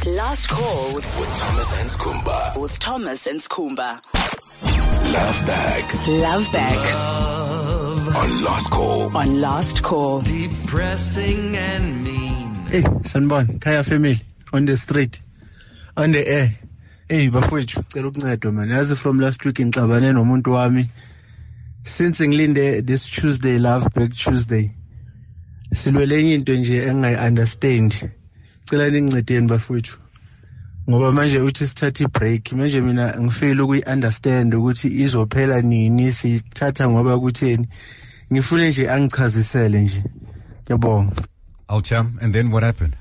Last call with Thomas and Skumba. with Thomas and Skumba. Love Bag Love back on Last Call. on Last Call. Depressing and mean. Hey, sanibona, Kaya family on the street, on the air. Hey, bafowethu, cela ukuncedwa man. Yazi from last week ngixabane nomuntu wami. Since ngilinde this Tuesday, Love Back Tuesday. Silwele enye into nje engayi-understand. Cela ningincedeni bafowethu. Ngoba manje uthi sithatha i-break. Manje mina ngifeel ukuyi-understand ukuthi izophela nini, sithatha ngoba kutheni. Ngifune nje angichazisele nje. Ngiyabonga. Autam, and then what happened?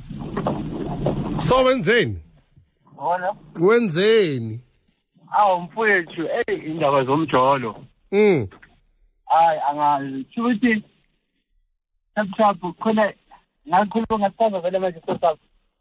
So wenzeni? Hola. Wenzeni? Mfowethu, indaba zomjolo. Hayi angazi. Futhi lapho khona ngakhuluma ngathanda vele manje sosapho.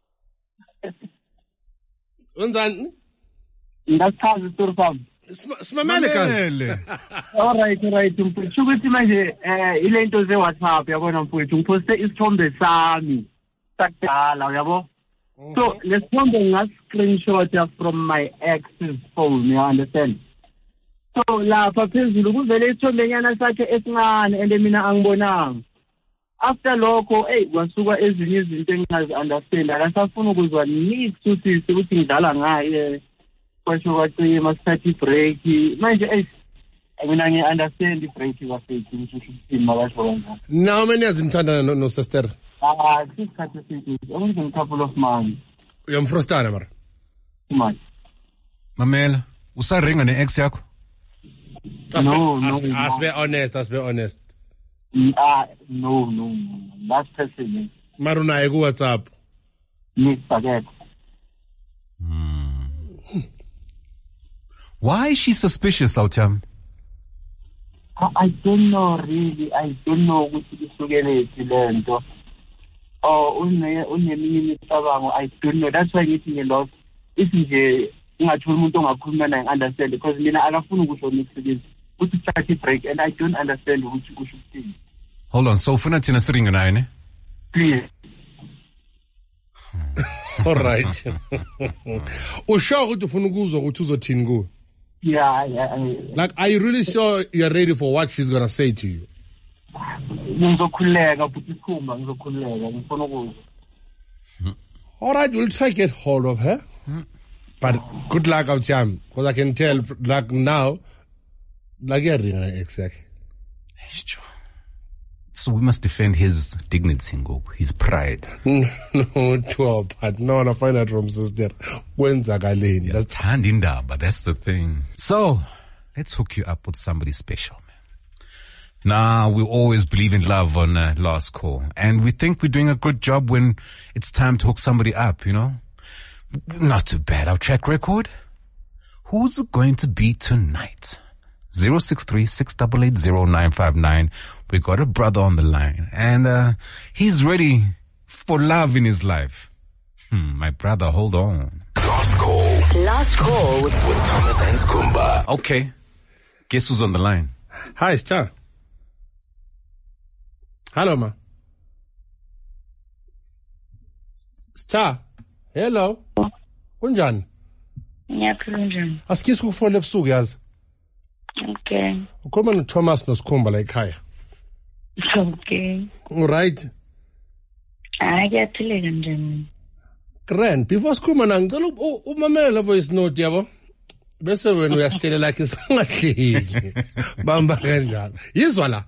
Wenzani? Ngachaza istori sami. Simamele kazi. Alright mfowethu. Ukuthi manje ile nto ze WhatsApp yabona mfowethu ngiposte isithombe sami sakudala uyabo. So lesithombe ngas-screenshot from my ex's phone, you understand? So lapha phezulu kuvele isithombenyana sakhe esincane and mina angibonanga. After lokho kwasuka ezinye izinto engingazi-understand, akasafuna ukuzwa nikuthusise ukuthi ngidlala ngaye kwasho kwathi masithatha i-break manje mina ngi-understand i-break kwafethu ukuthi uthini makasho kanjani. Now many years nithandana no-sister? Isikhathi eside, only a couple of months. Uyamfrustana mara? Months. Mamela, usaringa ne-ex yakho? No. Let's be honest. No. That's personal. Marunaye ku WhatsApp. Forget. Why is she suspicious, Autam? I don't know really. I don't know ukuthi isukelephi lento. Uneminye imicabango. I don't know. That's why ngithi ngilost. If nje ungathula umuntu ongakhuluma naye understand because mina akafuni ukusho ngisebenzi. Uthi start break and I don't understand ukuthi kusho ukuthini. Hold on, so ufuna thina siringa naye ne? Please. All right. Usho ukuthi ufuna ukuzwa ukuthi uzothini kuwe? Yeah. Like, are you really sure you're ready for what she's gonna say to you? Ngizokhuleka futhi sikhumba ngizokhuleka ngifuna ukuzwa. All right, we'll try to get hold of her. But good luck out time, because I can tell like now, like you're ringing an ex. So we must defend his dignity, his pride. No, I find out from sister. When's Agalene? That's hand in there, but that's the thing. So let's hook you up with somebody special, man. Now, we always believe in love on Last Call, and we think we're doing a good job when it's time to hook somebody up, you know? Not too bad. Our track record? Who's it going to be tonight? 063-688-0959. We got a brother on the line, and he's ready for love in his life. My brother, hold on. Last Call with Thomas and Skumba. Okay. Guess who's on the line? Hi, Star. Hello, ma. Star. Hello. Kunjani? Ngiyaphila njani? Asikisi ukufona ebusuku yazi. Okay. Ukhuluma noThomas noSkhumba la ekhaya. Okay. All right. Ngiyaphila njani? Grand, before sikhuluma na ngicela umamela la voice note yabo. Bese wena uyasitelela lakhe singahleki. Bamba kanjalo. Yizwa la.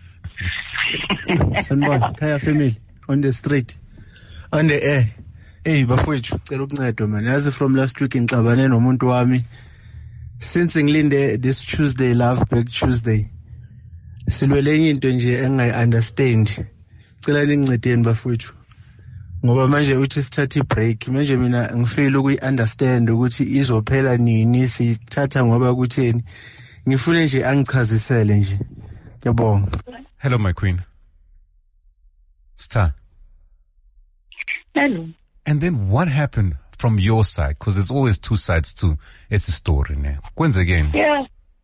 Sanibona, Kaya family on the street, on the air. Hey, bafowethu, cela ukuncedwa man. Yazi from last week ngixabane nomuntu wami. Since ngilinde this Tuesday, Love Back Tuesday. Silwele enye into nje engayi-understand. Cela ningincedeni bafowethu. Ngoba manje uthi sithatha i-break. Manje mina ngifeel ukuyi-understand ukuthi izophela nini, sithatha ngoba kutheni. Ngifune nje angichazisele nje. Ngiyabonga. Hello, my queen. Star. Hello. And then what happened from your side? Because there's always two sides to it's a story now. When's again? Yeah.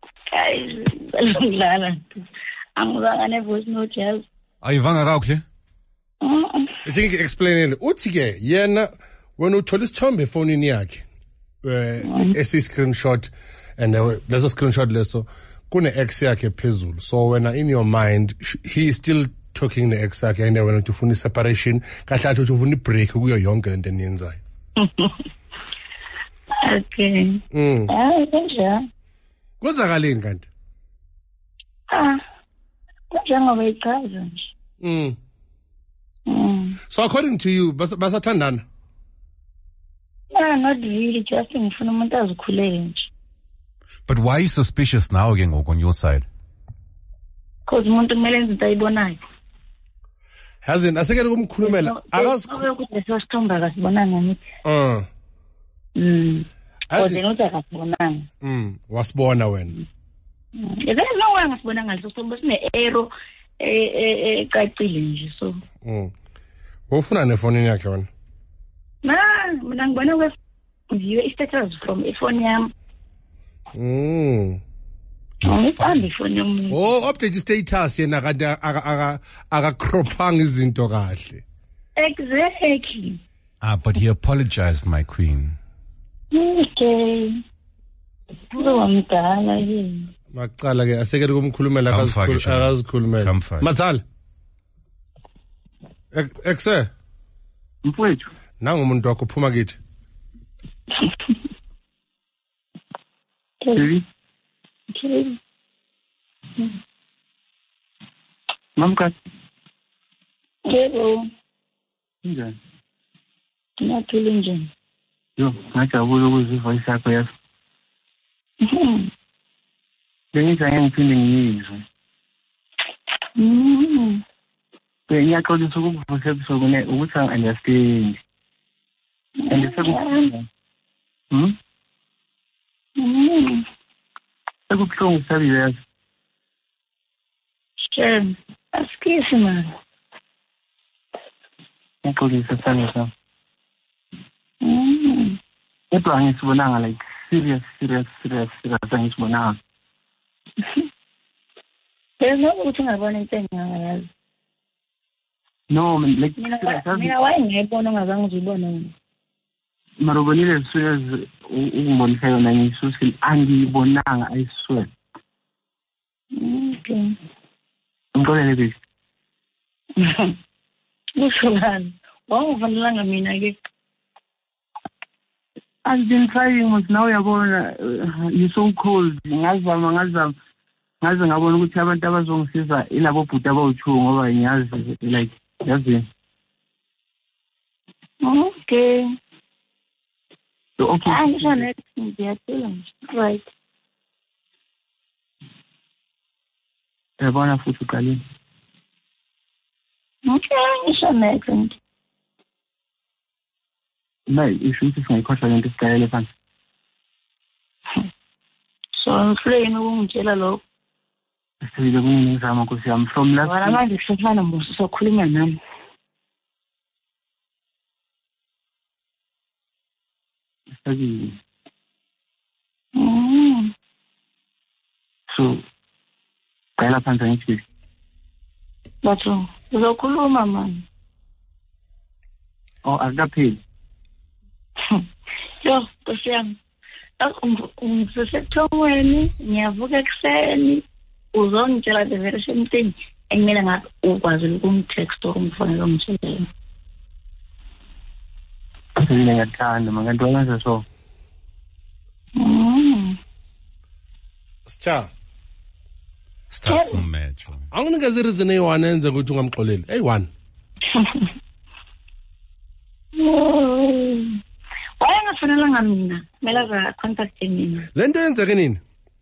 Angizange voice note yazi. Ayivanga kakuhle? Isingike explain uthi ke yena When uthola isithombe efonini yakhe esi-screenshot and leso screenshot leso kune-ex yakhe phezulu, so wena in your mind he is still talking ne-ex yakhe and wena ufuna i-separation kahle kahle ufuna i-break kuyo yonke lento eniyenzayo. Okay. Kunjani? Kwenzakaleni kanti? Kunjengoba ichaza nje. So according to you basathandana? No, not really, just ngifuna umuntu azikhulele nje. But why are you suspicious now again on your side? Because umuntu kumele enze into ayibonayo. Hazini asekele kumkhulumela ukuthi leso sithombe akasibonanga ngithi. Kodwa uthi akasibonanga. Wasibona wena. Yebo no wena ngasibonanga leso sithombe sine-arrow ecacile nje so. Wofuna nefonini yakhe wena? Mina ngibona view i-status from ifone yami. Ngifanda ifone yami. Update status yena kanti akakrophanga izinto kahle. Exactly. But he apologized, my queen. Okay. Ngomdala yini. Macala ke asekele kumkhulumela akazikhulumela. Matsala. Exe. Mfowethu. Nangu umuntu wakho phuma kithi. Okay. Mamka. Yebo. Njani? Naphila njani? Yo, ngajabula ukuzwa ivoice yakho yazi. Bengiza ngiphinde ngiyizwe. Ngiyaxolisa ukuvusa ebusuku ukuthi angi-understand. And sekubuhlungu sabile yazi. Shem, asikisi man. Ngiyaxolisa sithando sami. Kodwa angisibonanga like serious angisibonanga. Phela ukuthi ungabona into engayazi. No, like mina wayengayibona ongazange uzibone wena. Mara ubonile serious ungibonisa yona ngisusi angiyibonanga I swear. Okay. Ngixolele bese. Ushulani. Wangifanelanga mina ke. I've been trying but now uyabona you so cold. Ngazama ngaze ngabona ukuthi abantu abazongisiza ilabo bhuti abawuthunga ngoba ngiyazi like yazi. Okay. So okay. Angisho next ngiyaphila right. Yabona futhi uqalile. Okay, angisho next. Isho ukuthi singayikhohlwa lento esiqalele phansi. So ngiflame ukungitshela lokho. Sibile kuningizama Nkosi yami from last. Wala manje sifana mbuso sokhuluma nami. Sibile. So qala phansi ngithi. Batho, uzokhuluma man. Oh, akapheli. Yo, Nkosi yami. Ngisesethongweni, ngiyavuka ekuseni. Uzongitshela the very same thing engimele ngathi ukwazi ukumtext or umfonela umtshela. Sibile ngiyathanda manganto wenza so. Scha. Start match. Anginikeze reason eyi-1 enze ukuthi ungamxoleli. Eyi-1. Wayengafanelanga mina, kumele za contact mina. Lento yenzeke nini?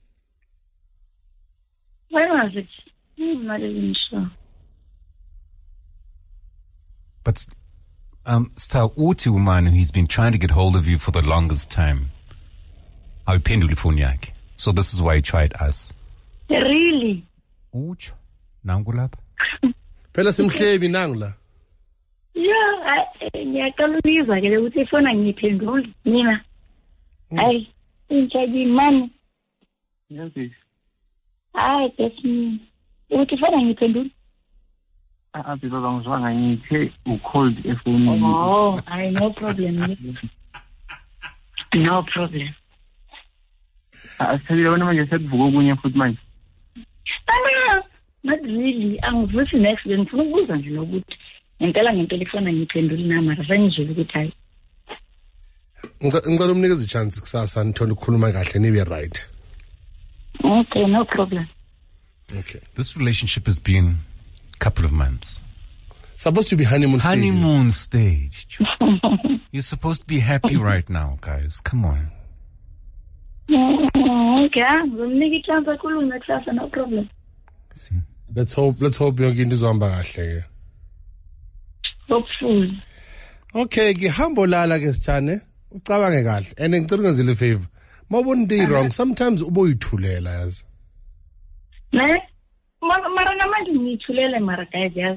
When was it? I'm not even sure. But Star uthi umani he's been trying to get hold of you for the longest time. Awuphenduli phone yakhe. So this is why he tried us. Really? Utsho nangu lapha. Phela simhlebi nangu la. Yeah, ngiyaqala ukuyizwa ke ukuthi ifona ngiyiphendula mina. Hayi, inchaji mani. Yes. Hayi, that's me. Ukuthi ifona ngiyiphendula. Because angizwanga ngithe ucold efonini. Oh, no problem. No problem. Asithelile wena manje sekuvuka okunye futhi manje. Not really. Angivusi next then ngifuna ukubuza nje nokuthi ngempela ifana ngiphendule namara sengizwile ukuthi hayi. Ngicela umnikeze ichance kusasa nithola ukukhuluma kahle nibe right. Okay, no problem. Okay. This relationship has been a couple of months. Supposed to be honeymoon stage. Honeymoon stage. You're supposed to be happy right now, guys. Come on. Okay, ngimnika ichance akhulume kusasa, no problem. See. Let's hope yonke into izohamba kahle ke. Hopefully. Okay, ngihambo lala ke sithane. Ucabange kahle. And ngicela ungenzele favor. Mawubona into wrong, sometimes uboyithulela yazi. Ne? Mara namanje ngithulela mara guys yazi.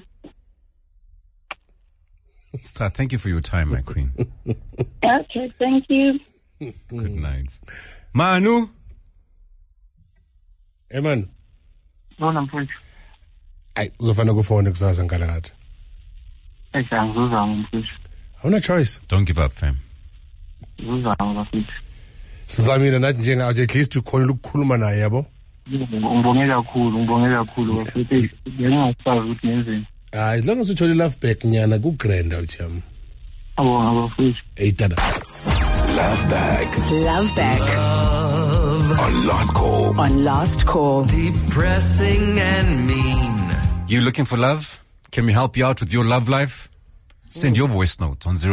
Star, thank you for your time, my queen. Okay, thank you. Good night. Manu. Hey man. Bona mfowethu. Ay, uzofana kufona kusasa ngalakade. Angizuzanga mfowethu. Awuna choice. Don't give up, fam. Ngizuzanga mfowethu. Sizamile nathi njenga at least ukhona ukukhuluma naye yabo. Ngibonge kakhulu mfowethu. Ngingasazi ukuthi ngenzeni. As long as you totally love back nyana ku grand out yam. Abo mfowethu. Hey dada. Love Bag Love Back on Last Call. on Last Call. Depressing and mean. You looking for love? Can we help you out with your love life? Send your voice note on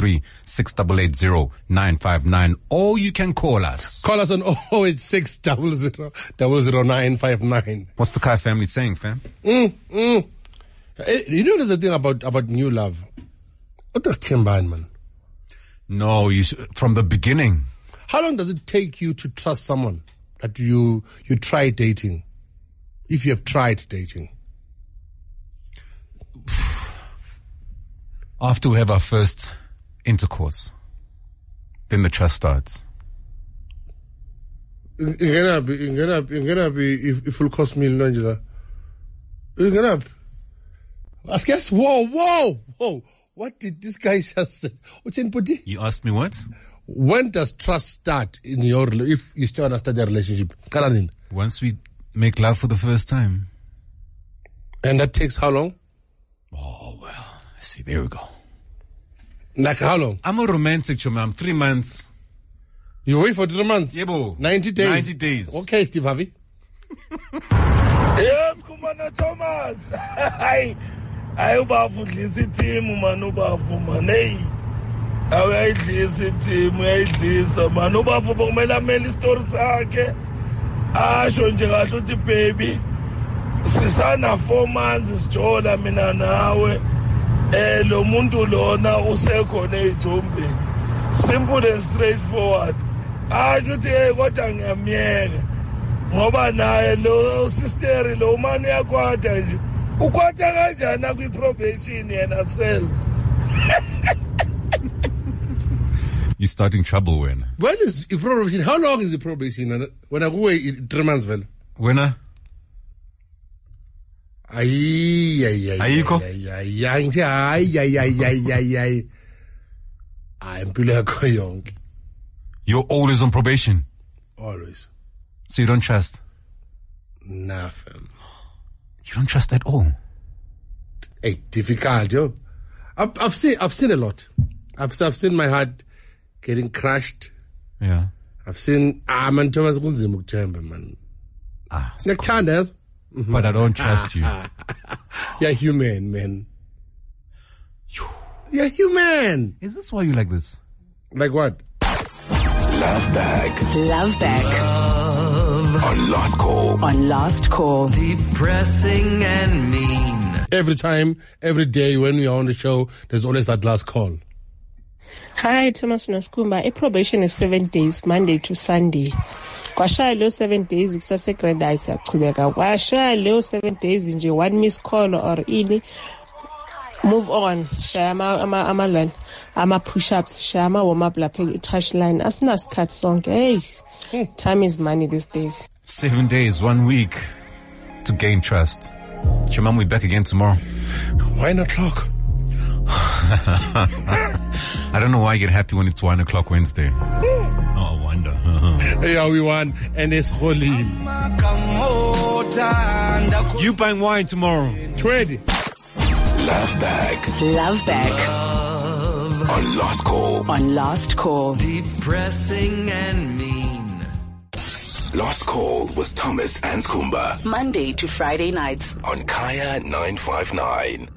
063-688-0959, or you can call us. Call us on 086 00959. What's the Kai family saying, fam? You know there's a thing about new love. What does Timban, man? No, from the beginning. How long does it take you to trust someone that you try dating? If you have tried dating. After we have our first intercourse, then the trust starts. If it will cost me Angela. Whoa. What did this guy just say? You asked me what? When does trust start in your if you still understand the relationship? Once we make love for the first time. And that takes how long? Oh, well, see, there we go. Like how long? I'm a romantic, I'm 3 months. You wait for 3 months? Yeah, bo. 90 days. 90 days. Okay, Steve Harvey. Yes, Kumana Thomas. Hayi ubafudlisa iteam man ubafu man. Hey. Awuyidlisa iteam, uyidlisa man ubafu bomela ameli story sakhe. Asho nje kahle uthi baby sisana 4 months sijola mina nawe. Lo muntu lona usekhona eJombeni. Simple and straightforward. Asho uthi hey kodwa ngiyamyeka. Ngoba naye lo sister lo mani yakwatha nje. Ukwatha kanjani kwi-probation yena self. You're starting trouble when? When is the probation? How long is the probation? When I go 3 months, well. When? Ayiko? You're always on probation? Always. So you don't trust? Nah, fam. You don't trust at all? Hey, difficult, yo. I've seen a lot. I've seen my heart getting crushed. Yeah. I've seen man Thomas kunzima ukuthemba man. Ngiyakuthanda. But I don't trust you. You're human, man. You're human. Is this why you like this? Like what? Love Bag Love Back on Last Call. on Last Call. Depressing and mean. Every time, every day when we are on the show, there's always that last call. Hi, Thomas Noskumba. Probation is 7 days, Monday to Sunday. Kwashaya lo 7 days kusase grade ayisaqhubeka. Kwashaya lo 7 days nje one miss call or ini. Move on. Shaya ama push-ups, shaya ama warm-up lapha touchline. Asinasikhathi sonke. Hey, time is money these days. 7 days, 1 week to gain trust. Chimam, we're back again tomorrow. Why not o'clock? I don't know why you get happy when it's 1 o'clock Wednesday. Oh, I wonder. Yeah, we won, and it's holy. You buying wine tomorrow? 20. Love Bag Love Bag on Last Call. on Last Call. Depressing and mean. Last Call with Thomas and Skumba Monday to Friday nights. on Kaya 959.